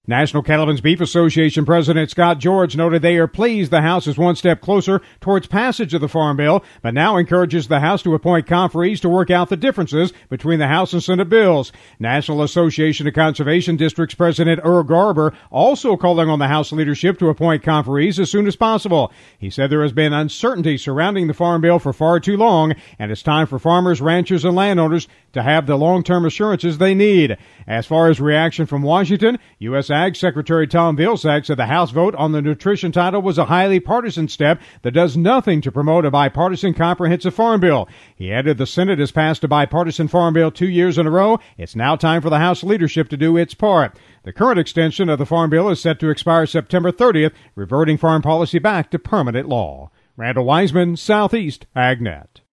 National Cattlemen's Beef Association President Scott George noted they are pleased the House is one step closer towards passage of the Farm Bill, but now encourages the House to appoint conferees to work out the differences between the House and Senate bills. National Association of Conservation Districts President Earl Garber also calling on the House leadership to appoint conferees as soon as possible. He said there has been uncertainty surrounding the Farm Bill for far too long, and it's time for farmers, ranchers, and landowners to have the long-term assurances they need. As far as reaction from Washington, U.S. Ag Secretary Tom Vilsack said the House vote on the nutrition title was a highly partisan step that does nothing to promote a bipartisan comprehensive farm bill. He added the Senate has passed a bipartisan farm bill 2 years in a row. It's now time for the House leadership to do its part. The current extension of the farm bill is set to expire September 30th, reverting farm policy back to permanent law. Randall Wiseman, Southeast AgNet.